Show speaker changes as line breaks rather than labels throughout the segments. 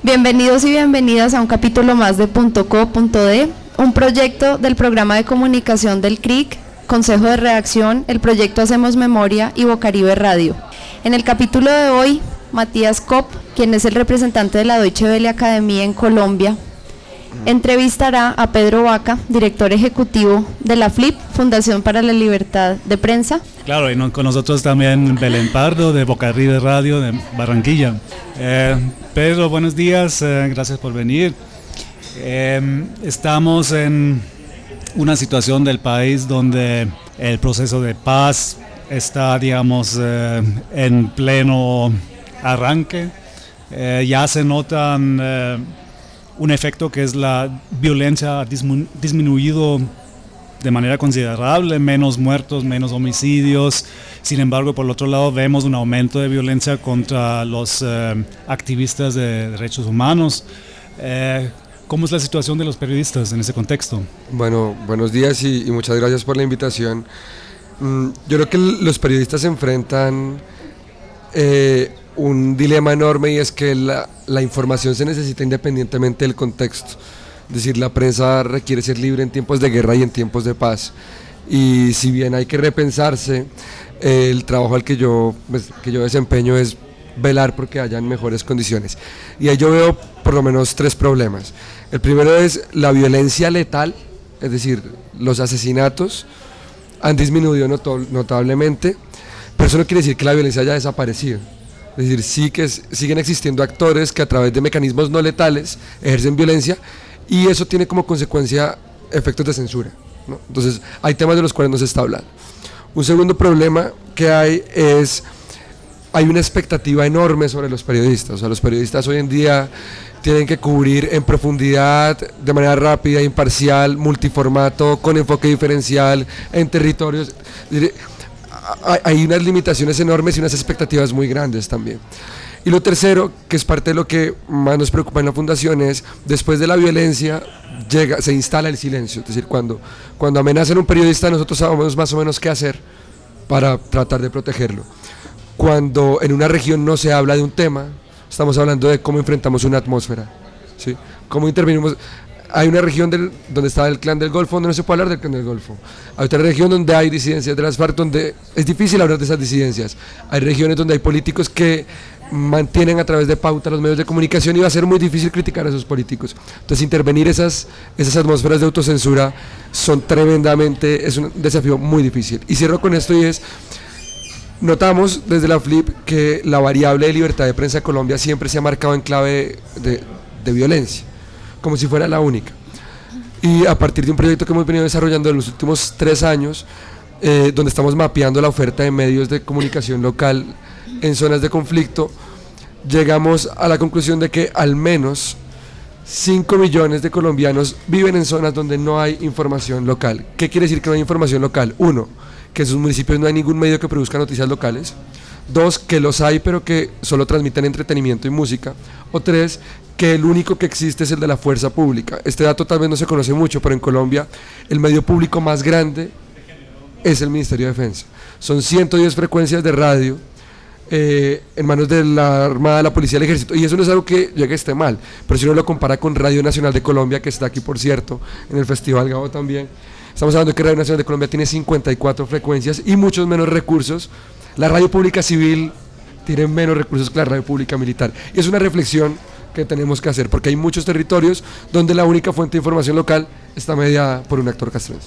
Bienvenidos y bienvenidas a un capítulo más de .co.de, un proyecto del programa de comunicación del CRIC, Consejo de Redacción, el proyecto Hacemos Memoria y Bocaribe Radio. En el capítulo de hoy, Matías Kopp, quien es el representante de la Deutsche Welle Academia en Colombia, entrevistará a Pedro Vaca, director ejecutivo de la FLIP, Fundación para la Libertad de Prensa.
Claro, y con nosotros también Belén Pardo, de Bocaribe Radio, de Barranquilla. Pedro, buenos días, gracias por venir. Estamos en una situación del país donde el proceso de paz está, digamos, en pleno arranque. Ya se notan un efecto que es la violencia ha disminuido de manera considerable, menos muertos, menos homicidios. Sin embargo, por el otro lado vemos un aumento de violencia contra los activistas de derechos humanos. ¿Cómo es la situación de los periodistas en ese contexto?
Bueno, buenos días y muchas gracias por la invitación. Yo creo que los periodistas se enfrentan un dilema enorme, y es que la información se necesita independientemente del contexto. Es decir, la prensa requiere ser libre en tiempos de guerra y en tiempos de paz. Y si bien hay que repensarse, el trabajo al que yo desempeño es velar porque hayan mejores condiciones. Y ahí yo veo por lo menos tres problemas. El primero es la violencia letal, es decir, los asesinatos han disminuido notablemente, pero eso no quiere decir que la violencia haya desaparecido. Es decir, sí que siguen existiendo actores que a través de mecanismos no letales ejercen violencia, y eso tiene como consecuencia efectos de censura, ¿no? Entonces hay temas de los cuales no se está hablando. Un segundo problema que hay una expectativa enorme sobre los periodistas. O sea, los periodistas hoy en día tienen que cubrir en profundidad, de manera rápida, imparcial, multiformato, con enfoque diferencial, en territorios. Hay unas limitaciones enormes y unas expectativas muy grandes también. Y lo tercero, que es parte de lo que más nos preocupa en la fundación, es después de la violencia se instala el silencio. Es decir, cuando amenazan a un periodista, nosotros sabemos más o menos qué hacer para tratar de protegerlo. Cuando en una región no se habla de un tema, estamos hablando de cómo enfrentamos una atmósfera, ¿sí? Cómo intervenimos. Hay una región donde está el Clan del Golfo, donde no se puede hablar del Clan del Golfo. Hay otra región donde hay disidencias de las FARC, donde es difícil hablar de esas disidencias. Hay regiones donde hay políticos que mantienen a través de pauta los medios de comunicación, y va a ser muy difícil criticar a esos políticos. Entonces intervenir esas atmósferas de autocensura es un desafío muy difícil. Y cierro con esto, y es: notamos desde la FLIP que la variable de libertad de prensa de Colombia siempre se ha marcado en clave de violencia, como si fuera la única. Y a partir de un proyecto que hemos venido desarrollando en los últimos 3 años, donde estamos mapeando la oferta de medios de comunicación local en zonas de conflicto, llegamos a la conclusión de que al menos 5 millones de colombianos viven en zonas donde no hay información local. ¿Qué quiere decir que no hay información local? 1, que en sus municipios no hay ningún medio que produzca noticias locales. 2, que los hay pero que solo transmiten entretenimiento y música. O 3, que el único que existe es el de la fuerza pública. Este dato tal vez no se conoce mucho, pero en Colombia el medio público más grande es el Ministerio de Defensa. Son 110 frecuencias de radio en manos de la Armada, la Policía, el Ejército, y eso no es algo que llegue a esté mal, pero si uno lo compara con Radio Nacional de Colombia, que está aquí por cierto, en el Festival Gabo también, estamos hablando de que Radio Nacional de Colombia tiene 54 frecuencias y muchos menos recursos. La radio pública civil tiene menos recursos que la radio pública militar, y es una reflexión que tenemos que hacer, porque hay muchos territorios donde la única fuente de información local está mediada por un actor castrense.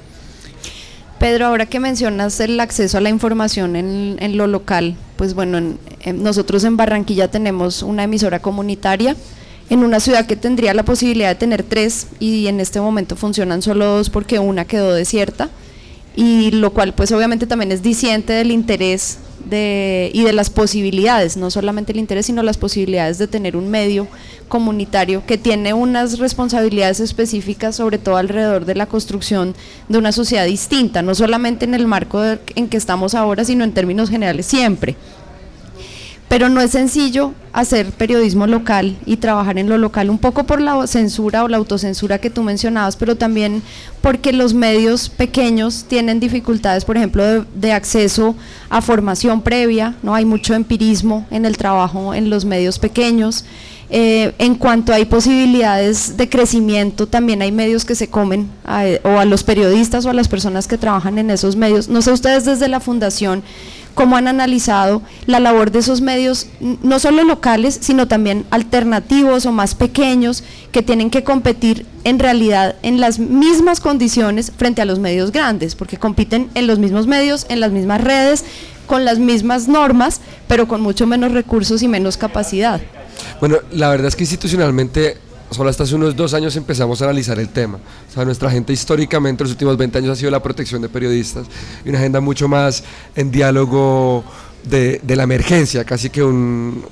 Pedro, ahora que mencionas el acceso a la información en lo local, pues bueno, nosotros en Barranquilla tenemos una emisora comunitaria en una ciudad que tendría la posibilidad de tener 3, y en este momento funcionan solo 2 porque una quedó desierta, y lo cual pues obviamente también es diciente del interés y de las posibilidades, no solamente el interés sino las posibilidades de tener un medio comunitario que tiene unas responsabilidades específicas, sobre todo alrededor de la construcción de una sociedad distinta, no solamente en el marco en que estamos ahora, sino en términos generales siempre. Pero no es sencillo hacer periodismo local y trabajar en lo local, un poco por la censura o la autocensura que tú mencionabas, pero también porque los medios pequeños tienen dificultades, por ejemplo, de acceso a formación previa, ¿no? Hay mucho empirismo en el trabajo en los medios pequeños, En cuanto hay posibilidades de crecimiento, también hay medios que se comen o a los periodistas o a las personas que trabajan en esos medios. No sé ustedes desde la fundación cómo han analizado la labor de esos medios, no solo locales, sino también alternativos o más pequeños, que tienen que competir en realidad en las mismas condiciones frente a los medios grandes, porque compiten en los mismos medios, en las mismas redes, con las mismas normas, pero con mucho menos recursos y menos capacidad.
Bueno, la verdad es que institucionalmente solo hasta hace unos 2 años empezamos a analizar el tema. O sea, nuestra agenda históricamente los últimos 20 años ha sido la protección de periodistas y una agenda mucho más en diálogo de la emergencia, casi que un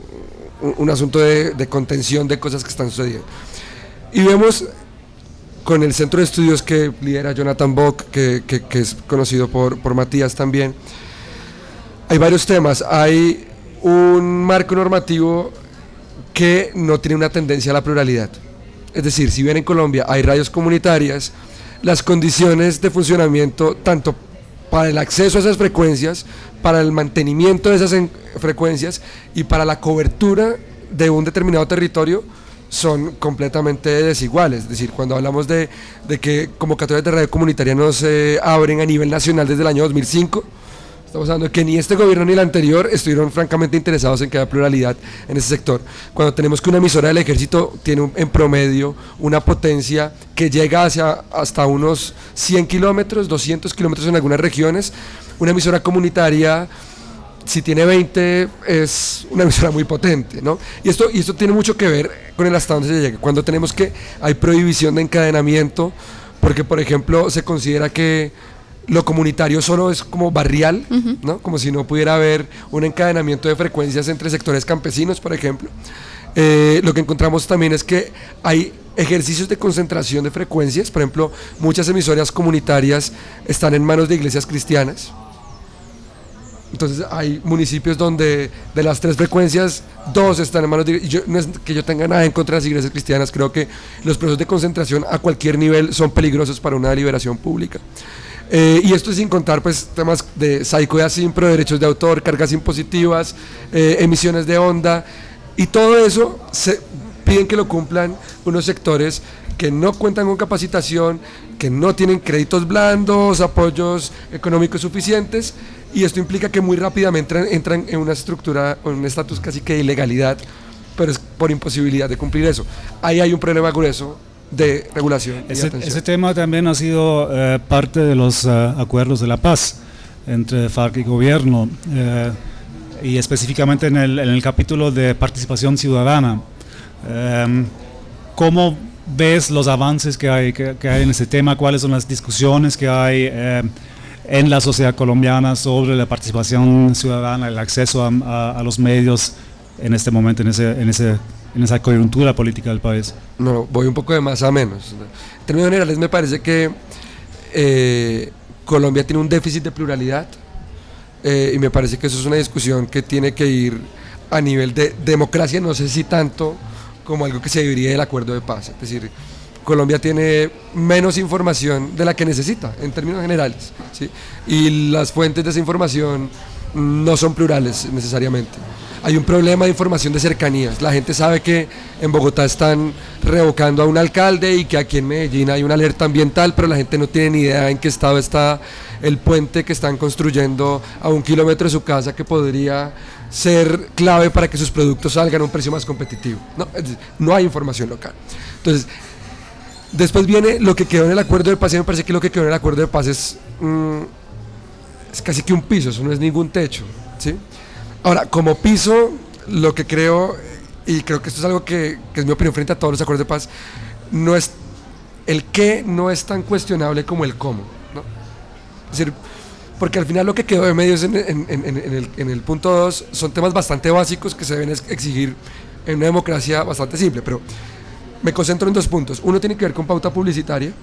asunto de contención de cosas que están sucediendo. Y vemos con el centro de estudios que lidera Jonathan Bock, que es conocido por Matías también, hay varios temas. Hay un marco normativo que no tiene una tendencia a la pluralidad. Es decir, si bien en Colombia hay radios comunitarias, las condiciones de funcionamiento, tanto para el acceso a esas frecuencias, para el mantenimiento de esas frecuencias y para la cobertura de un determinado territorio, son completamente desiguales. Es decir, cuando hablamos de que convocatorias de radio comunitaria no se abren a nivel nacional desde el año 2005, estamos hablando de que ni este gobierno ni el anterior estuvieron francamente interesados en que haya pluralidad en ese sector. Cuando tenemos que una emisora del ejército tiene en promedio una potencia que llega hasta unos 100 kilómetros, 200 kilómetros en algunas regiones, una emisora comunitaria, si tiene 20, es una emisora muy potente, ¿no? Y esto tiene mucho que ver con el hasta dónde se llega. Cuando tenemos que hay prohibición de encadenamiento, porque por ejemplo se considera que lo comunitario solo es como barrial, ¿no? Como si no pudiera haber un encadenamiento de frecuencias entre sectores campesinos, por ejemplo. Lo que encontramos también es que hay ejercicios de concentración de frecuencias. Por ejemplo, muchas emisoras comunitarias están en manos de iglesias cristianas. Entonces hay municipios donde de las 3 frecuencias, 2 están en manos de... No es que yo tenga nada en contra de las iglesias cristianas, creo que los procesos de concentración a cualquier nivel son peligrosos para una deliberación pública. Y esto sin contar pues temas de SAICO y ASIMPRO, derechos de autor, cargas impositivas, emisiones de onda, y todo eso piden que lo cumplan unos sectores que no cuentan con capacitación, que no tienen créditos blandos, apoyos económicos suficientes, y esto implica que muy rápidamente entran en una estructura, en un estatus casi que de ilegalidad, pero es por imposibilidad de cumplir eso. Ahí hay un problema grueso de regulación.
Ese tema también ha sido parte de los acuerdos de la paz entre FARC y gobierno, y específicamente en el capítulo de participación ciudadana. ¿Cómo ves los avances que hay en ese tema? ¿Cuáles son las discusiones que hay en la sociedad colombiana sobre la participación ciudadana, el acceso a los medios en este momento, en esa coyuntura política del país?
No, voy un poco de más a menos. En términos generales me parece que Colombia tiene un déficit de pluralidad, y me parece que eso es una discusión que tiene que ir a nivel de democracia, no sé si tanto como algo que se debería del acuerdo de paz. Es decir, Colombia tiene menos información de la que necesita en términos generales, ¿sí? Y las fuentes de esa información no son plurales necesariamente. Hay un problema de información de cercanías. La gente sabe que en Bogotá están revocando a un alcalde y que aquí en Medellín hay una alerta ambiental, pero la gente no tiene ni idea en qué estado está el puente que están construyendo a 1 kilómetro de su casa, que podría ser clave para que sus productos salgan a un precio más competitivo. No hay información local. Entonces, después viene lo que quedó en el acuerdo de paz, y me parece que lo que quedó en el acuerdo de paz es casi que un piso, eso no es ningún techo, ¿sí? Ahora, como piso, lo que creo, y creo que esto es algo que es mi opinión frente a todos los acuerdos de paz, no es el qué no es tan cuestionable como el cómo, ¿no? Es decir, porque al final lo que quedó de medios en el punto 2 son temas bastante básicos que se deben exigir en una democracia bastante simple, pero me concentro en 2 puntos. Uno tiene que ver con pauta publicitaria.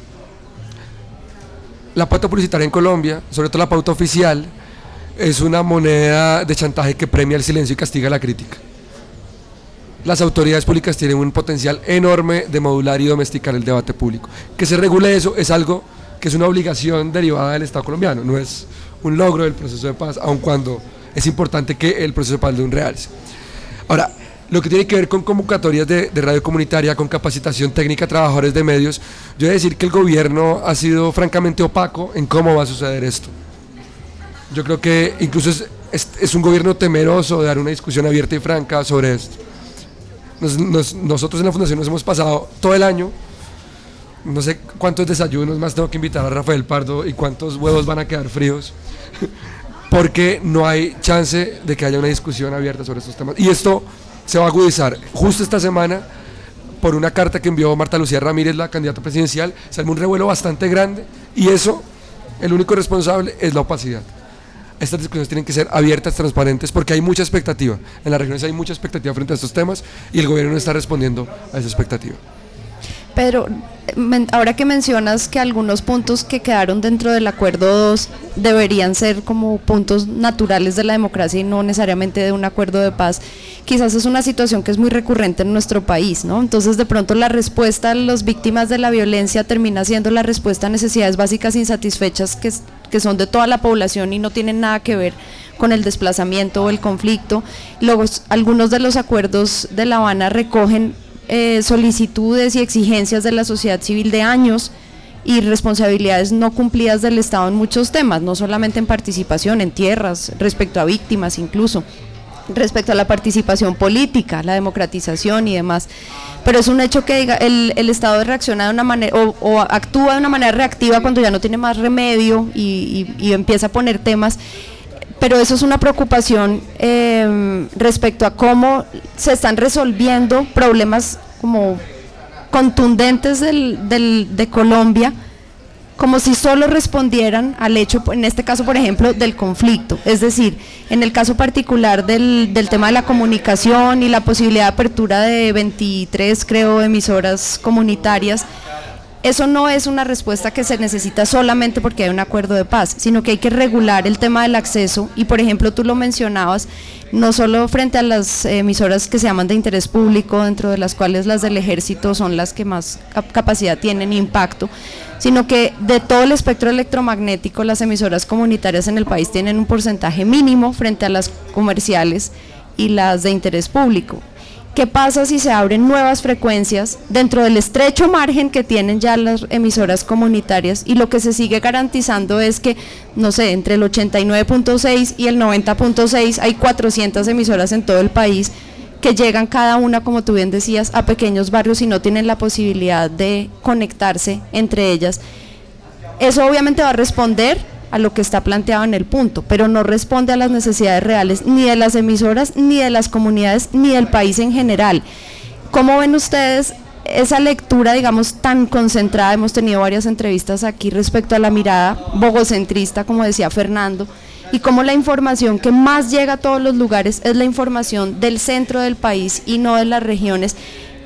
La pauta publicitaria en Colombia, sobre todo la pauta oficial, es una moneda de chantaje que premia el silencio y castiga la crítica. Las autoridades públicas tienen un potencial enorme de modular y domesticar el debate público. Que se regule eso es algo que es una obligación derivada del Estado colombiano, no es un logro del proceso de paz, aun cuando es importante que el proceso de paz dé un realce. Ahora, Lo que tiene que ver con convocatorias de radio comunitaria, con capacitación técnica a trabajadores de medios, yo he de decir que el gobierno ha sido francamente opaco en cómo va a suceder esto. Yo creo que incluso es un gobierno temeroso de dar una discusión abierta y franca sobre esto. Nosotros en la Fundación nos hemos pasado todo el año, no sé cuántos desayunos más tengo que invitar a Rafael Pardo y cuántos huevos van a quedar fríos, porque no hay chance de que haya una discusión abierta sobre estos temas. Y esto se va a agudizar justo esta semana por una carta que envió Marta Lucía Ramírez, la candidata presidencial. Se armó un revuelo bastante grande y eso, el único responsable es la opacidad. Estas discusiones tienen que ser abiertas, transparentes, porque hay mucha expectativa. En las regiones hay mucha expectativa frente a estos temas y el gobierno no está respondiendo a esa expectativa.
Pedro, ahora que mencionas que algunos puntos que quedaron dentro del acuerdo 2 deberían ser como puntos naturales de la democracia y no necesariamente de un acuerdo de paz, quizás es una situación que es muy recurrente en nuestro país, ¿no? Entonces de pronto la respuesta a las víctimas de la violencia termina siendo la respuesta a necesidades básicas insatisfechas que son de toda la población y no tienen nada que ver con el desplazamiento o el conflicto. Luego, algunos de los acuerdos de La Habana recogen solicitudes y exigencias de la sociedad civil de años y responsabilidades no cumplidas del Estado en muchos temas, no solamente en participación, en tierras, respecto a víctimas incluso, respecto a la participación política, la democratización y demás. Pero es un hecho que el Estado reacciona de una manera o actúa de una manera reactiva cuando ya no tiene más remedio y empieza a poner temas. Pero eso es una preocupación respecto a cómo se están resolviendo problemas como contundentes de Colombia, como si solo respondieran al hecho, en este caso por ejemplo, del conflicto. Es decir, en el caso particular del tema de la comunicación y la posibilidad de apertura de 23, creo, emisoras comunitarias, eso no es una respuesta que se necesita solamente porque hay un acuerdo de paz, sino que hay que regular el tema del acceso y, por ejemplo, tú lo mencionabas, no solo frente a las emisoras que se llaman de interés público, dentro de las cuales las del ejército son las que más capacidad tienen, impacto, sino que de todo el espectro electromagnético las emisoras comunitarias en el país tienen un porcentaje mínimo frente a las comerciales y las de interés público. ¿Qué pasa si se abren nuevas frecuencias dentro del estrecho margen que tienen ya las emisoras comunitarias y lo que se sigue garantizando es que, no sé, entre el 89.6 y el 90.6 hay 400 emisoras en todo el país que llegan cada una, como tú bien decías, a pequeños barrios y no tienen la posibilidad de conectarse entre ellas? Eso obviamente va a responder a lo que está planteado en el punto, pero no responde a las necesidades reales ni de las emisoras, ni de las comunidades, ni del país en general. ¿Cómo ven ustedes esa lectura, digamos, tan concentrada? Hemos tenido varias entrevistas aquí respecto a la mirada bogocentrista, como decía Fernando, y cómo la información que más llega a todos los lugares es la información del centro del país y no de las regiones.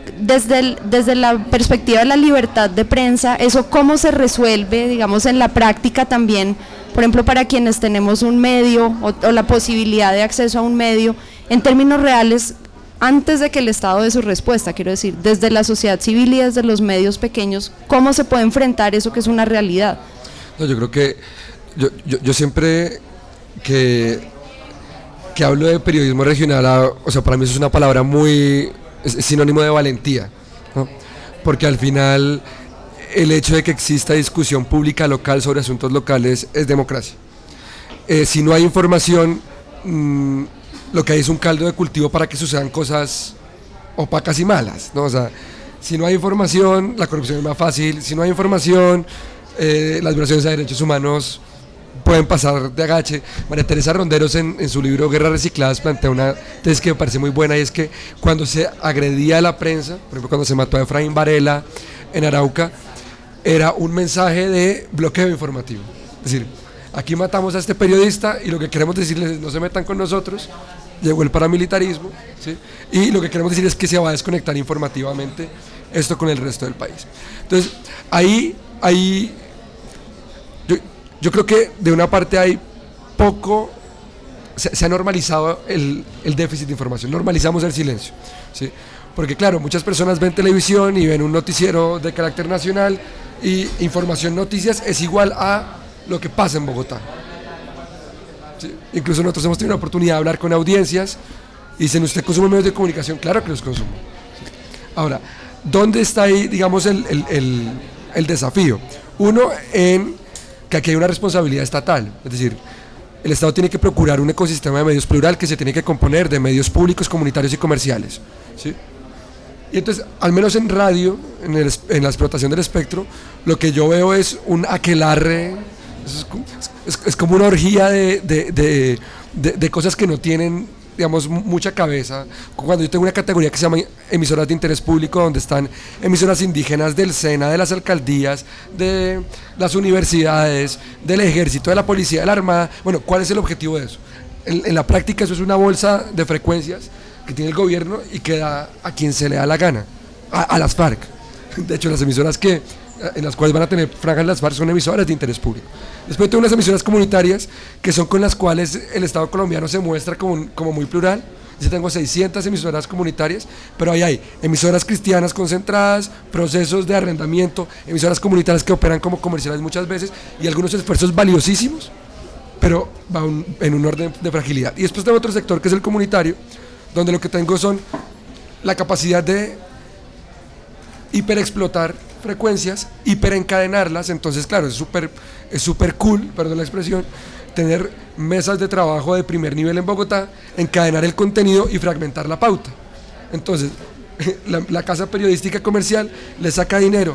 Desde la perspectiva de la libertad de prensa, ¿eso cómo se resuelve, digamos, en la práctica también? Por ejemplo, para quienes tenemos un medio o la posibilidad de acceso a un medio, en términos reales, antes de que el Estado dé su respuesta, quiero decir, desde la sociedad civil y desde los medios pequeños, ¿cómo se puede enfrentar eso que es una realidad?
No, yo creo que, yo siempre que hablo de periodismo regional, o sea, para mí eso es una palabra es sinónimo de valentía, ¿no? Porque al final el hecho de que exista discusión pública local sobre asuntos locales es democracia. Si no hay información, lo que hay es un caldo de cultivo para que sucedan cosas opacas y malas, ¿no? O sea, si no hay información, la corrupción es más fácil. Si no hay información, las violaciones a derechos humanos pueden pasar de agache. María Teresa Ronderos en su libro Guerras Recicladas plantea una tesis que me parece muy buena, y es que cuando se agredía a la prensa, por ejemplo cuando se mató a Efraín Varela en Arauca, era un mensaje de bloqueo informativo. Es decir, aquí matamos a este periodista y lo que queremos decirles es no se metan con nosotros, llegó el paramilitarismo, ¿sí? Y lo que queremos decir es que se va a desconectar informativamente esto con el resto del país. Entonces, ahí yo creo que de una parte hay poco, se ha normalizado el déficit de información, normalizamos el silencio, ¿sí? Porque claro, muchas personas ven televisión y ven un noticiero de carácter nacional y información, noticias es igual a lo que pasa en Bogotá, ¿sí? Incluso nosotros hemos tenido la oportunidad de hablar con audiencias Y dicen, ¿usted consume medios de comunicación? Claro que los consumo. Ahora, ¿dónde está ahí, digamos, el desafío? Uno, en que aquí hay una responsabilidad estatal, es decir, el Estado tiene que procurar un ecosistema de medios plural que se tiene que componer de medios públicos, comunitarios y comerciales, ¿sí? Y entonces, al menos en radio, en la explotación del espectro, lo que yo veo es un aquelarre, es como una orgía de cosas que no tienen, digamos, mucha cabeza. Cuando yo tengo una categoría que se llama emisoras de interés público, donde están emisoras indígenas del SENA, de las alcaldías, de las universidades, del ejército, de la policía, de la armada. Bueno, ¿cuál es el objetivo de eso? En la práctica eso es una bolsa de frecuencias que tiene el gobierno y que da a quien se le da la gana, a las FARC. De hecho, las emisoras en las cuales van a tener franjas las FARC son emisoras de interés público. Después tengo unas emisoras comunitarias que son con las cuales el Estado colombiano se muestra como muy plural. Yo tengo 600 emisoras comunitarias, pero ahí hay emisoras cristianas concentradas, procesos de arrendamiento, emisoras comunitarias que operan como comerciales muchas veces y algunos esfuerzos valiosísimos, pero va en un orden de fragilidad. Y después tengo otro sector que es el comunitario, donde lo que tengo son la capacidad de hiperexplotar frecuencias, hiperencadenarlas. Entonces, claro, es súper cool, perdón la expresión, tener mesas de trabajo de primer nivel en Bogotá, encadenar el contenido y fragmentar la pauta. Entonces, la casa periodística comercial le saca dinero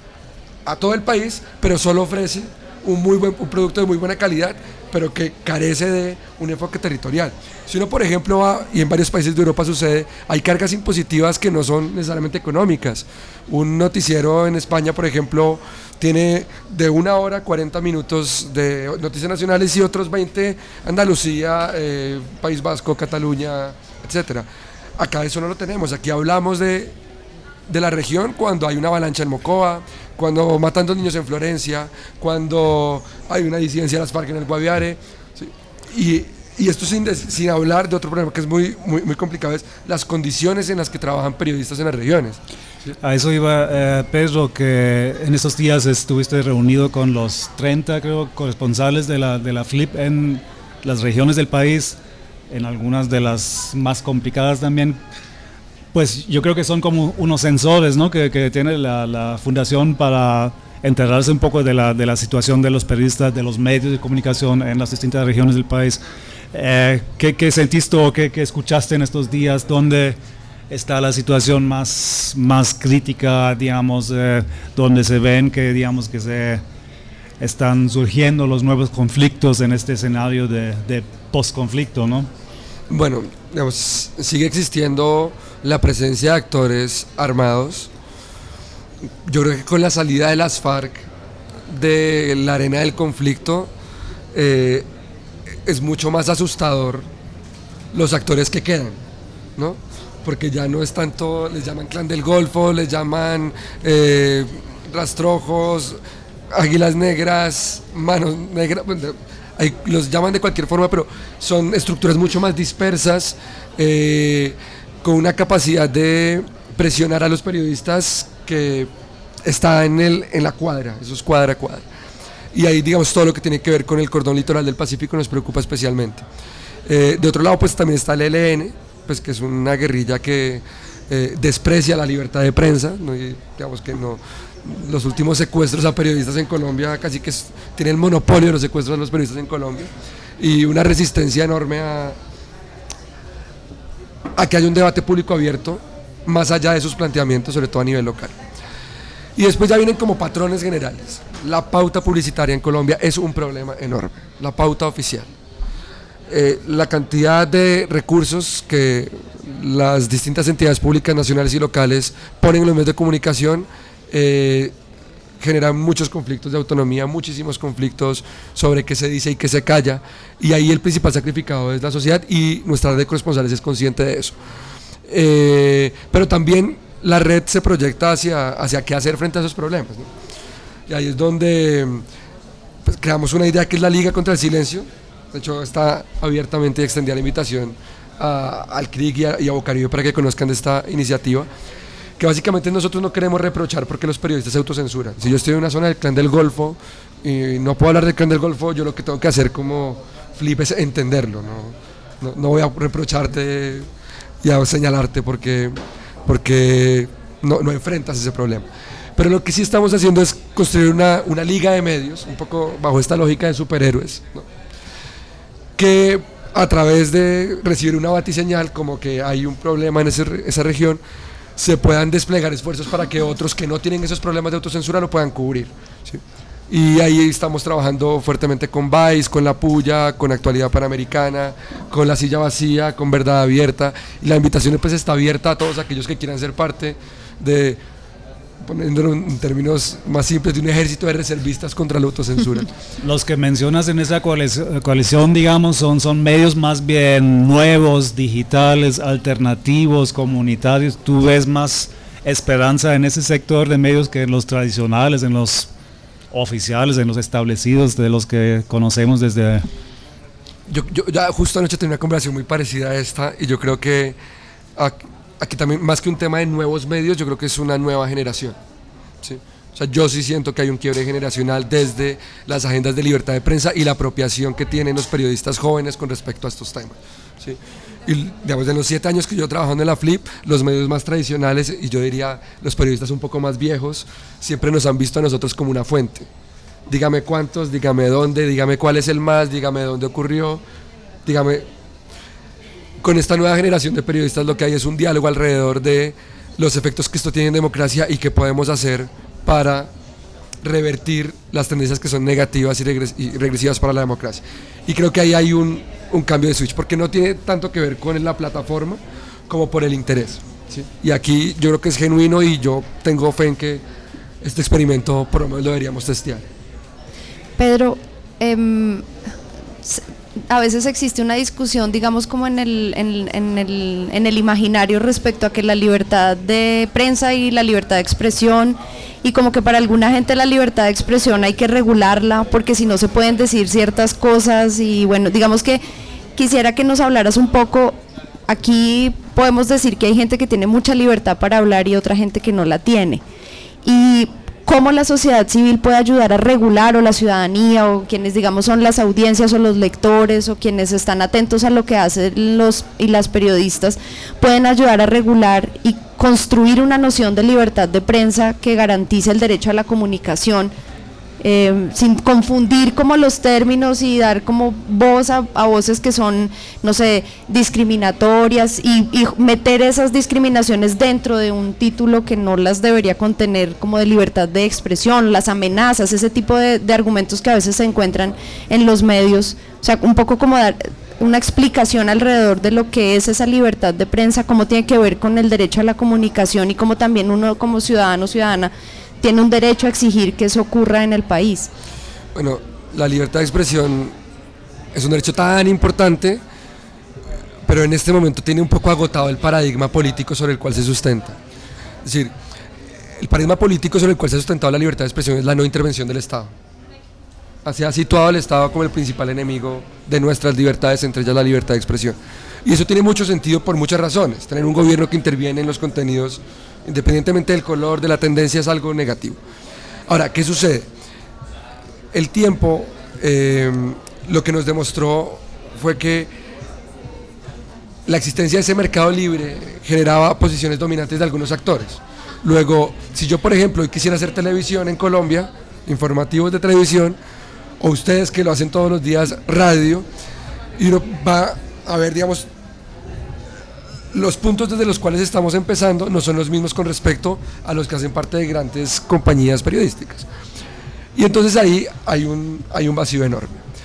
a todo el país, pero solo ofrece un producto de muy buena calidad, pero que carece de un enfoque territorial. Si uno, por ejemplo, va, y en varios países de Europa sucede, hay cargas impositivas que no son necesariamente económicas. Un noticiero en España, por ejemplo, tiene de 1 hora 40 minutos de noticias nacionales y otros 20 Andalucía, País Vasco, Cataluña, etcétera. Acá eso no lo tenemos. Aquí hablamos de la región cuando hay una avalancha en Mocoa, cuando matan 2 niños en Florencia, cuando hay una disidencia de las FARC en el Guaviare, ¿sí? Y esto sin hablar de otro problema que es muy complicado, es las condiciones en las que trabajan periodistas en las regiones. ¿Sí?
A eso iba, Pedro, que en estos días estuviste reunido con los 30, creo, corresponsales de la FLIP en las regiones del país, en algunas de las más complicadas también. Pues yo creo que son como unos sensores, ¿no?, que tiene la Fundación para enterarse un poco de la situación de los periodistas, de los medios de comunicación en las distintas regiones del país. ¿Qué sentiste o qué escuchaste en estos días? ¿Dónde está la situación más crítica, digamos, donde se ven que, digamos, que se están surgiendo los nuevos conflictos en este escenario de post-conflicto, ¿no?
Bueno, digamos, sigue existiendo la presencia de actores armados. Yo creo que con la salida de las FARC de la arena del conflicto es mucho más asustador los actores que quedan, ¿no? Porque ya no es tanto, les llaman Clan del Golfo, les llaman rastrojos, águilas negras, manos negras, bueno, los llaman de cualquier forma, pero son estructuras mucho más dispersas, con una capacidad de presionar a los periodistas que está en la cuadra, eso es cuadra a cuadra. Y ahí, digamos, todo lo que tiene que ver con el cordón litoral del Pacífico nos preocupa especialmente. De otro lado, pues también está el ELN, pues que es una guerrilla que desprecia la libertad de prensa, ¿no? Y, digamos que no, los últimos secuestros a periodistas en Colombia casi que tiene el monopolio de los secuestros a los periodistas en Colombia, y una resistencia enorme a que haya un debate público abierto más allá de sus planteamientos, sobre todo a nivel local. Y después ya vienen como patrones generales. La pauta publicitaria en Colombia es un problema enorme, la pauta oficial. La cantidad de recursos que las distintas entidades públicas nacionales y locales ponen en los medios de comunicación generan muchos conflictos de autonomía, muchísimos conflictos sobre qué se dice y qué se calla, y ahí el principal sacrificado es la sociedad, y nuestra red de corresponsales es consciente de eso. Pero también la red se proyecta hacia qué hacer frente a esos problemas, ¿no? Y ahí es donde pues, creamos una idea que es la Liga contra el Silencio. De hecho, está abiertamente extendida la invitación al CRIC y a Bocaribe para que conozcan de esta iniciativa, que básicamente nosotros no queremos reprochar porque los periodistas se autocensuran. Si yo estoy en una zona del Clan del Golfo y no puedo hablar del Clan del Golfo, yo lo que tengo que hacer como Flip es entenderlo, no voy a reprocharte y a señalarte porque no enfrentas ese problema. Pero lo que sí estamos haciendo es construir una liga de medios, un poco bajo esta lógica de superhéroes, ¿no? Que a través de recibir una batiseñal, como que hay un problema en esa región, se puedan desplegar esfuerzos para que otros que no tienen esos problemas de autocensura lo puedan cubrir, ¿sí? Y ahí estamos trabajando fuertemente con Vice, con La Puya, con Actualidad Panamericana, con La Silla Vacía, con Verdad Abierta, y la invitación pues está abierta a todos aquellos que quieran ser parte de, poniéndolo en términos más simples, de un ejército de reservistas contra la autocensura.
Los que mencionas en esa coalición, digamos, son medios más bien nuevos, digitales, alternativos, comunitarios. ¿Tú ves más esperanza en ese sector de medios que en los tradicionales, en los oficiales, en los establecidos, de los que conocemos desde...?
Yo ya justo anoche tenía una conversación muy parecida a esta, y yo creo que aquí también, más que un tema de nuevos medios, yo creo que es una nueva generación, ¿sí? O sea, yo sí siento que hay un quiebre generacional desde las agendas de libertad de prensa y la apropiación que tienen los periodistas jóvenes con respecto a estos temas, ¿sí? Y digamos, en los 7 años que yo trabajando en la FLIP, los medios más tradicionales, y yo diría los periodistas un poco más viejos, siempre nos han visto a nosotros como una fuente. Dígame cuántos, dígame dónde, dígame cuál es el más, dígame dónde ocurrió, dígame... Con esta nueva generación de periodistas lo que hay es un diálogo alrededor de los efectos que esto tiene en democracia y qué podemos hacer para revertir las tendencias que son negativas y regresivas para la democracia. Y creo que ahí hay un cambio de switch, porque no tiene tanto que ver con la plataforma como por el interés, ¿sí? Y aquí yo creo que es genuino, y yo tengo fe en que este experimento por lo menos lo deberíamos testear.
Pedro, a veces existe una discusión, digamos, como en el imaginario respecto a que la libertad de prensa y la libertad de expresión, y como que para alguna gente la libertad de expresión hay que regularla porque si no se pueden decir ciertas cosas. Y bueno, digamos que quisiera que nos hablaras un poco. Aquí podemos decir que hay gente que tiene mucha libertad para hablar y otra gente que no la tiene, y cómo la sociedad civil puede ayudar a regular, o la ciudadanía, o quienes digamos son las audiencias o los lectores o quienes están atentos a lo que hacen los y las periodistas, pueden ayudar a regular y construir una noción de libertad de prensa que garantice el derecho a la comunicación, sin confundir como los términos y dar como voz a voces que son, no sé, discriminatorias, y meter esas discriminaciones dentro de un título que no las debería contener, como de libertad de expresión, las amenazas, ese tipo de argumentos que a veces se encuentran en los medios. O sea, un poco como dar una explicación alrededor de lo que es esa libertad de prensa, cómo tiene que ver con el derecho a la comunicación y cómo también uno como ciudadano o ciudadana tiene un derecho a exigir que eso ocurra en el país.
Bueno, la libertad de expresión es un derecho tan importante, pero en este momento tiene un poco agotado el paradigma político sobre el cual se sustenta. Es decir, el paradigma político sobre el cual se ha sustentado la libertad de expresión es la no intervención del Estado. Así ha situado al Estado como el principal enemigo de nuestras libertades, entre ellas la libertad de expresión. Y eso tiene mucho sentido por muchas razones. Tener un gobierno que interviene en los contenidos, independientemente del color, de la tendencia, es algo negativo. Ahora, ¿qué sucede? El tiempo lo que nos demostró fue que la existencia de ese mercado libre generaba posiciones dominantes de algunos actores. Luego, si yo, por ejemplo, hoy quisiera hacer televisión en Colombia, informativos de televisión, o ustedes que lo hacen todos los días, radio, y uno va a ver, digamos, los puntos desde los cuales estamos empezando no son los mismos con respecto a los que hacen parte de grandes compañías periodísticas. Y entonces ahí hay un vacío enorme.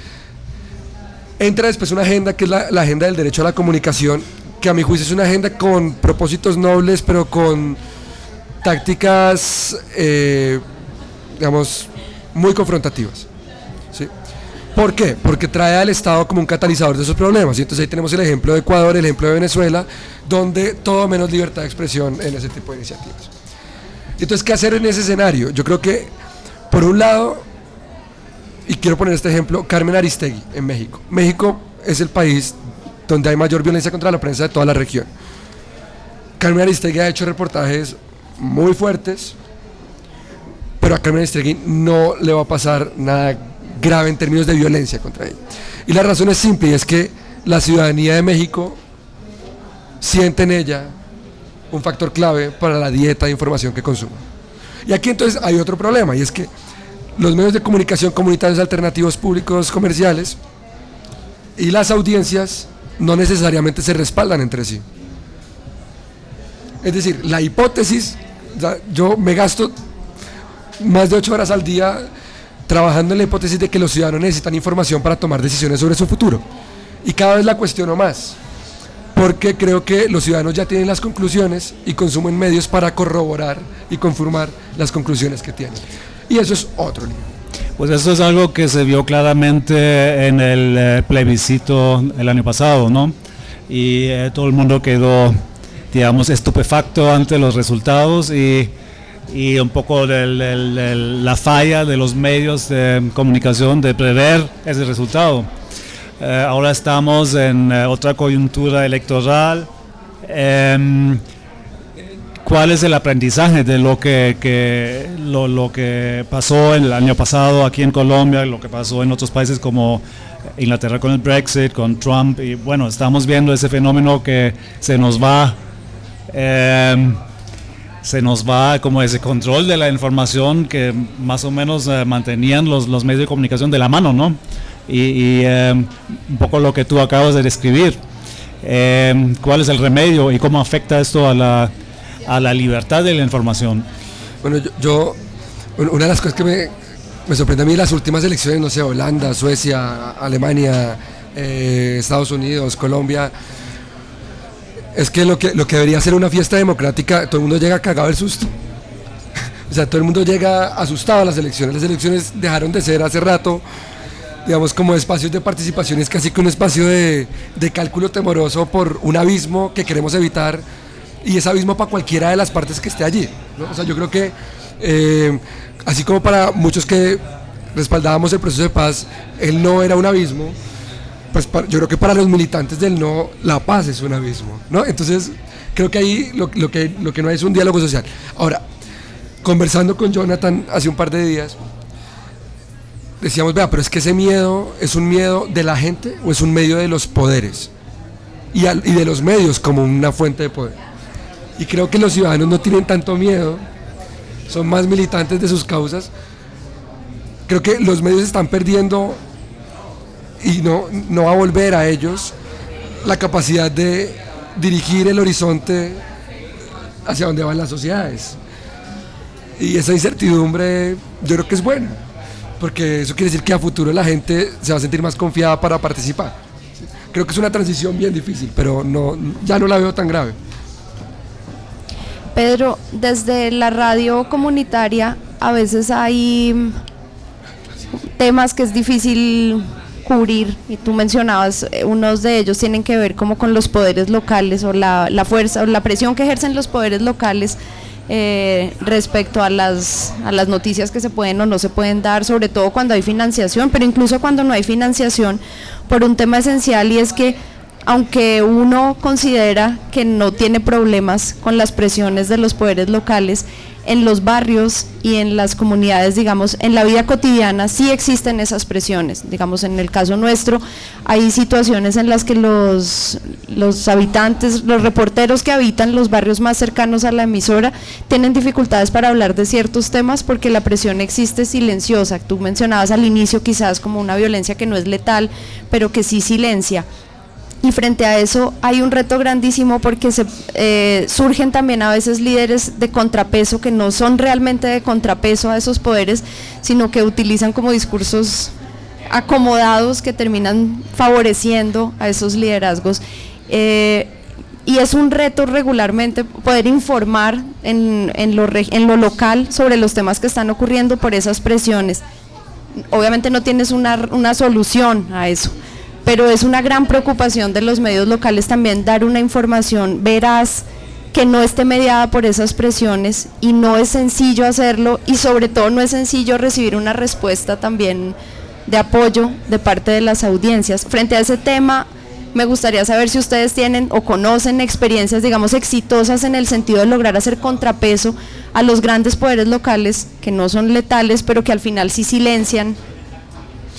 Entra después una agenda que es la agenda del derecho a la comunicación, que a mi juicio es una agenda con propósitos nobles, pero con tácticas, digamos, muy confrontativas, ¿sí? ¿Por qué? Porque trae al Estado como un catalizador de esos problemas. Y entonces ahí tenemos el ejemplo de Ecuador, el ejemplo de Venezuela, donde todo menos libertad de expresión en ese tipo de iniciativas. Entonces, ¿qué hacer en ese escenario? Yo creo que, por un lado, y quiero poner este ejemplo, Carmen Aristegui en México. México es el país donde hay mayor violencia contra la prensa de toda la región. Carmen Aristegui ha hecho reportajes muy fuertes, pero a Carmen Aristegui no le va a pasar nada grave en términos de violencia contra ella. Y la razón es simple, y es que la ciudadanía de México siente en ella un factor clave para la dieta de información que consuma. Y aquí entonces hay otro problema, y es que los medios de comunicación comunitarios alternativos públicos comerciales y las audiencias no necesariamente se respaldan entre sí. Es decir, la hipótesis, yo me gasto más de 8 horas al día trabajando en la hipótesis de que los ciudadanos necesitan información para tomar decisiones sobre su futuro, y cada vez la cuestiono más, porque creo que los ciudadanos ya tienen las conclusiones y consumen medios para corroborar y confirmar las conclusiones que tienen, y eso es otro lío.
Pues eso es algo que se vio claramente en el plebiscito el año pasado, ¿no? Y todo el mundo quedó, digamos, estupefacto ante los resultados y un poco la falla de los medios de comunicación de prever ese resultado. Ahora estamos en otra coyuntura electoral. ¿Cuál es el aprendizaje de lo que pasó el año pasado aquí en Colombia, lo que pasó en otros países como Inglaterra con el Brexit, con Trump? Y bueno, estamos viendo ese fenómeno que se nos va como ese control de la información que más o menos mantenían los medios de comunicación de la mano, ¿no? Y un poco lo que tú acabas de describir. ¿Cuál es el remedio y cómo afecta esto a la libertad de la información?
Bueno, una de las cosas que me sorprende a mí en las últimas elecciones, no sé, Holanda, Suecia, Alemania, Estados Unidos, Colombia, es que lo que debería ser una fiesta democrática, todo el mundo llega cagado del susto. O sea, todo el mundo llega asustado a las elecciones. Las elecciones dejaron de ser hace rato, digamos, como espacios de participación, es casi que un espacio de cálculo temoroso por un abismo que queremos evitar, y ese abismo para cualquiera de las partes que esté allí, ¿no? O sea, yo creo que así como para muchos que respaldábamos el proceso de paz, el no era un abismo, pues yo creo que para los militantes del no, la paz es un abismo, ¿no? Entonces, creo que ahí lo que no hay es un diálogo social. Ahora, conversando con Jonathan hace un par de días, decíamos, vea, pero es que ese miedo, ¿es un miedo de la gente o es un medio de los poderes? Y de los medios como una fuente de poder. Y creo que los ciudadanos no tienen tanto miedo, son más militantes de sus causas. Creo que los medios están perdiendo, y no va a volver a ellos, la capacidad de dirigir el horizonte hacia donde van las sociedades. Y esa incertidumbre yo creo que es buena, porque eso quiere decir que a futuro la gente se va a sentir más confiada para participar. Creo que es una transición bien difícil, pero ya no la veo tan grave.
Pedro, desde la radio comunitaria a veces hay temas que es difícil cubrir, y tú mencionabas, unos de ellos tienen que ver como con los poderes locales o la fuerza o la presión que ejercen los poderes locales respecto a las noticias que se pueden o no se pueden dar, sobre todo cuando hay financiación, pero incluso cuando no hay financiación, por un tema esencial, y es que aunque uno considera que no tiene problemas con las presiones de los poderes locales, en los barrios y en las comunidades, digamos, en la vida cotidiana sí existen esas presiones. Digamos, en el caso nuestro hay situaciones en las que los habitantes, los reporteros que habitan los barrios más cercanos a la emisora tienen dificultades para hablar de ciertos temas porque la presión existe silenciosa. Tú mencionabas al inicio quizás como una violencia que no es letal, pero que sí silencia. Y frente a eso hay un reto grandísimo porque surgen también a veces líderes de contrapeso que no son realmente de contrapeso a esos poderes, sino que utilizan como discursos acomodados que terminan favoreciendo a esos liderazgos. Y es un reto regularmente poder informar en lo local sobre los temas que están ocurriendo por esas presiones. Obviamente no tienes una solución a eso, pero es una gran preocupación de los medios locales también dar una información veraz que no esté mediada por esas presiones, y no es sencillo hacerlo, y sobre todo no es sencillo recibir una respuesta también de apoyo de parte de las audiencias. Frente a ese tema, me gustaría saber si ustedes tienen o conocen experiencias, digamos, exitosas en el sentido de lograr hacer contrapeso a los grandes poderes locales que no son letales, pero que al final sí silencian.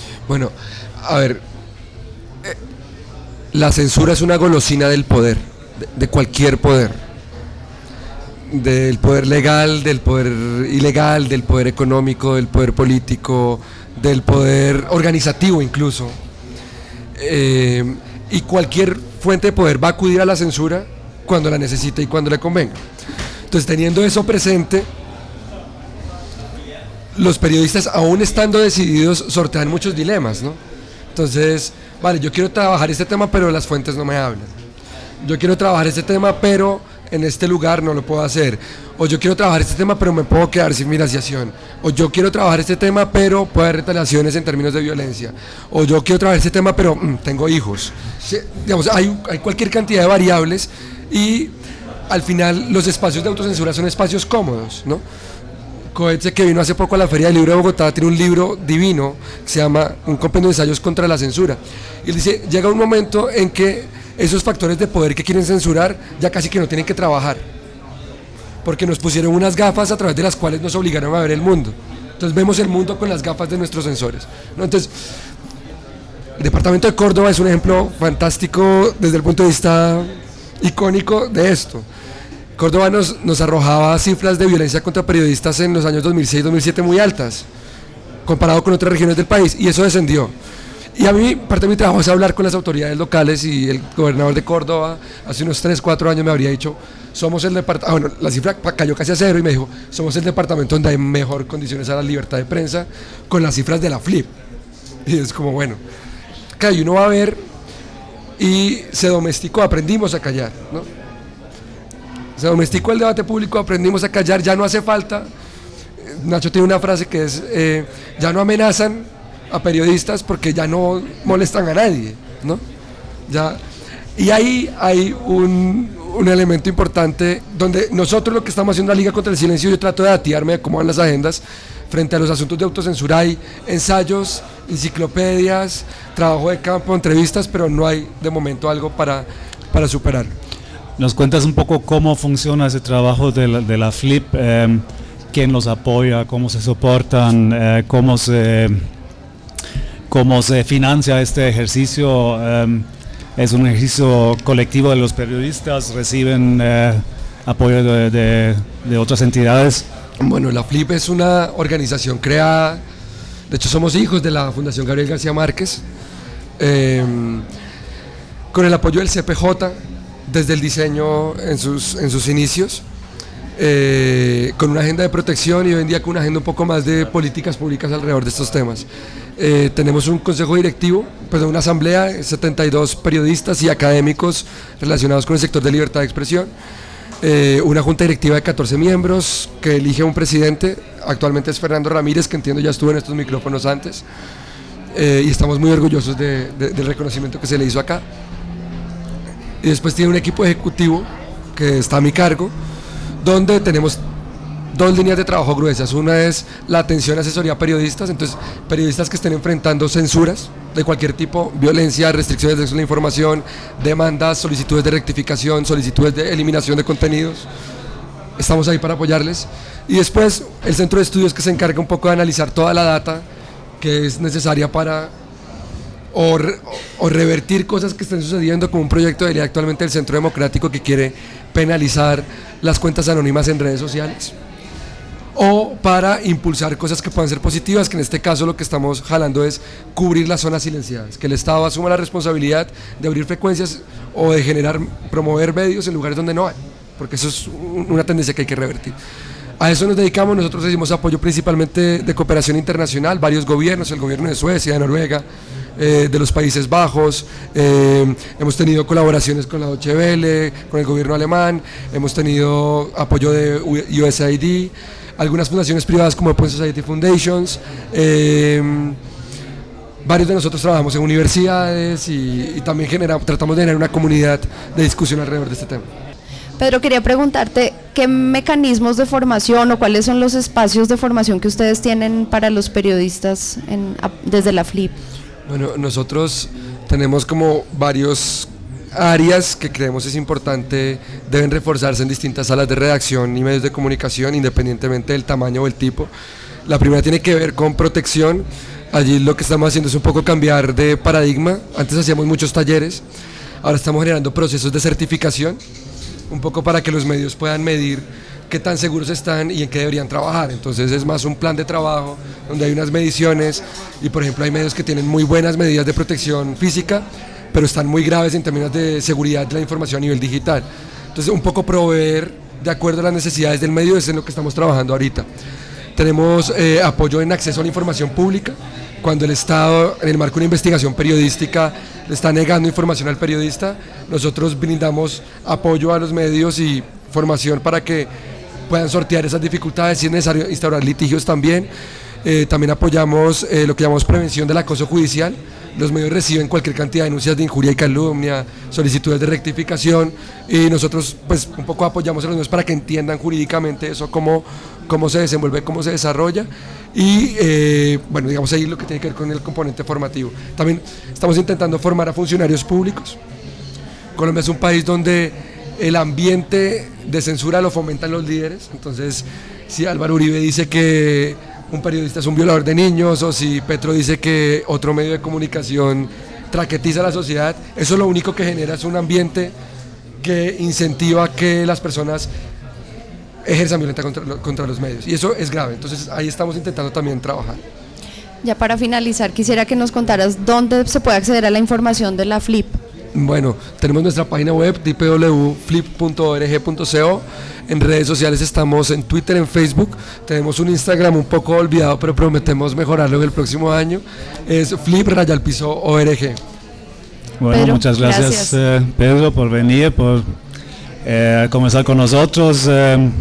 Bueno, a ver, la censura es una golosina del poder, de cualquier poder, del poder legal, del poder ilegal, del poder económico, del poder político, del poder organizativo incluso, y cualquier fuente de poder va a acudir a la censura cuando la necesite y cuando le convenga. Entonces, teniendo eso presente, los periodistas, aún estando decididos, sortean muchos dilemas, ¿no? Entonces, vale, yo quiero trabajar este tema, pero las fuentes no me hablan. Yo quiero trabajar este tema, pero en este lugar no lo puedo hacer. O yo quiero trabajar este tema, pero me puedo quedar sin financiación. O yo quiero trabajar este tema, pero puede haber retaliaciones en términos de violencia. O yo quiero trabajar este tema, pero tengo hijos. Sí, digamos, hay cualquier cantidad de variables y al final los espacios de autocensura son espacios cómodos, ¿no? Coetze, que vino hace poco a la Feria del Libro de Bogotá, tiene un libro divino que se llama Un compendio de ensayos contra la censura. Y él dice, llega un momento en que esos factores de poder que quieren censurar ya casi que no tienen que trabajar, porque nos pusieron unas gafas a través de las cuales nos obligaron a ver el mundo. Entonces vemos el mundo con las gafas de nuestros censores, ¿no? Entonces, el departamento de Córdoba es un ejemplo fantástico desde el punto de vista icónico de esto. Córdoba nos arrojaba cifras de violencia contra periodistas en los años 2006-2007 muy altas, comparado con otras regiones del país, y eso descendió. Y a mí, parte de mi trabajo es hablar con las autoridades locales, y el gobernador de Córdoba hace unos 3-4 años me habría dicho, somos el departamento, bueno, la cifra cayó casi a cero, y me dijo, somos el departamento donde hay mejor condiciones a la libertad de prensa, con las cifras de la FLIP. Y es como, bueno, claro, y uno va a ver, y se domesticó, aprendimos a callar, ¿no? Se domesticó el debate público, aprendimos a callar, ya no hace falta. Nacho tiene una frase que es, ya no amenazan a periodistas porque ya no molestan a nadie, ¿no? Ya, y ahí hay un elemento importante donde nosotros lo que estamos haciendo en la Liga contra el Silencio, yo trato de datearme de cómo van las agendas frente a los asuntos de autocensura. Hay ensayos, enciclopedias, trabajo de campo, entrevistas, pero no hay de momento algo para superar.
¿Nos cuentas un poco cómo funciona ese trabajo de la FLIP? ¿Quién los apoya? ¿Cómo se soportan? ¿Cómo se financia este ejercicio? ¿Es un ejercicio colectivo de los periodistas? ¿Reciben apoyo de otras entidades?
Bueno, la FLIP es una organización creada, de hecho somos hijos de la Fundación Gabriel García Márquez, con el apoyo del CPJ, desde el diseño en sus inicios, con una agenda de protección y hoy en día con una agenda un poco más de políticas públicas alrededor de estos temas. Tenemos un consejo directivo, una asamblea, 72 periodistas y académicos relacionados con el sector de libertad de expresión, una junta directiva de 14 miembros que elige un presidente, actualmente es Fernando Ramírez, que entiendo ya estuvo en estos micrófonos antes, y estamos muy orgullosos del reconocimiento que se le hizo acá. Y después tiene un equipo ejecutivo que está a mi cargo, donde tenemos dos líneas de trabajo gruesas. Una es la atención a asesoría a periodistas, entonces periodistas que estén enfrentando censuras de cualquier tipo, violencia, restricciones de acceso a la información, demandas, solicitudes de rectificación, solicitudes de eliminación de contenidos. Estamos ahí para apoyarles. Y después el centro de estudios, que se encarga un poco de analizar toda la data que es necesaria para o revertir cosas que estén sucediendo, como un proyecto de ley actualmente del Centro Democrático que quiere penalizar las cuentas anónimas en redes sociales, o para impulsar cosas que puedan ser positivas, que en este caso lo que estamos jalando es cubrir las zonas silenciadas, que el Estado asuma la responsabilidad de abrir frecuencias o de promover medios en lugares donde no hay, porque eso es una tendencia que hay que revertir. A eso nos dedicamos. Nosotros recibimos apoyo principalmente de cooperación internacional, varios gobiernos, el gobierno de Suecia, de Noruega, de los Países Bajos, hemos tenido colaboraciones con la Deutsche Welle, con el gobierno alemán, hemos tenido apoyo de USAID, algunas fundaciones privadas como Open Society Foundations, varios de nosotros trabajamos en universidades y también tratamos de generar una comunidad de discusión alrededor de este tema.
Pedro, quería preguntarte qué mecanismos de formación o cuáles son los espacios de formación que ustedes tienen para los periodistas desde la FLIP.
Bueno, nosotros tenemos como varios áreas que creemos es importante, deben reforzarse en distintas salas de redacción y medios de comunicación, independientemente del tamaño o el tipo. La primera tiene que ver con protección. Allí lo que estamos haciendo es un poco cambiar de paradigma. Antes hacíamos muchos talleres, Ahora estamos generando procesos de certificación, un poco para que los medios puedan medir qué tan seguros están y en qué deberían trabajar. Entonces es más un plan de trabajo donde hay unas mediciones y, por ejemplo, hay medios que tienen muy buenas medidas de protección física, pero están muy graves en términos de seguridad de la información a nivel digital. Entonces, un poco proveer de acuerdo a las necesidades del medio es en lo que estamos trabajando ahorita. Tenemos apoyo en acceso a la información pública. Cuando el Estado, en el marco de una investigación periodística, le está negando información al periodista, nosotros brindamos apoyo a los medios y formación para que puedan sortear esas dificultades, si es necesario instaurar litigios también. También apoyamos lo que llamamos prevención del acoso judicial. Los medios reciben cualquier cantidad de denuncias de injuria y calumnia, solicitudes de rectificación, y nosotros pues un poco apoyamos a los medios para que entiendan jurídicamente eso, cómo se desenvuelve, cómo se desarrolla, y bueno, digamos ahí lo que tiene que ver con el componente formativo. También estamos intentando formar a funcionarios públicos. Colombia es un país donde el ambiente de censura lo fomentan los líderes. Entonces, si Álvaro Uribe dice que un periodista es un violador de niños, o si Petro dice que otro medio de comunicación traquetiza a la sociedad, eso lo único que genera es un ambiente que incentiva que las personas ejerzan violencia contra los medios, y eso es grave. Entonces ahí estamos intentando también trabajar.
Ya para finalizar, quisiera que nos contaras dónde se puede acceder a la información de la FLIP.
Bueno, tenemos nuestra página web www.flip.org.co. En redes sociales estamos en Twitter, en Facebook. Tenemos un Instagram un poco olvidado, pero prometemos mejorarlo en el próximo año. Es flip_org.
Bueno, Pedro, muchas gracias. Pedro, por venir, por conversar con nosotros.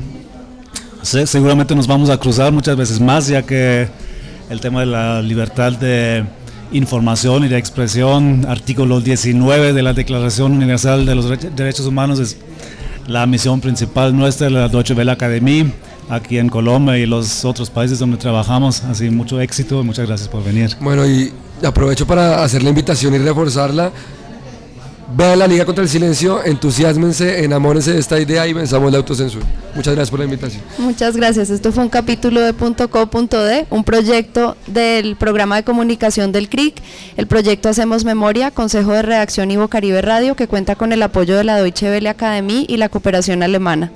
Seguramente nos vamos a cruzar muchas veces más, ya que el tema de la libertad de información y de expresión, artículo 19 de la Declaración Universal de los Derechos Humanos, es la misión principal nuestra, la Deutsche Welle Academy, aquí en Colombia y los otros países donde trabajamos. Así, mucho éxito y muchas gracias por venir.
Bueno, y aprovecho para hacer la invitación y reforzarla. Vean la Liga contra el Silencio, entusiásmense, enamórense de esta idea y venzamos la autocensura. Muchas gracias por la invitación.
Muchas gracias. Esto fue un capítulo de .co.de, un proyecto del programa de comunicación del CRIC, el proyecto Hacemos Memoria, Consejo de Redacción y Bocaribe Radio, que cuenta con el apoyo de la Deutsche Welle Academy y la cooperación alemana.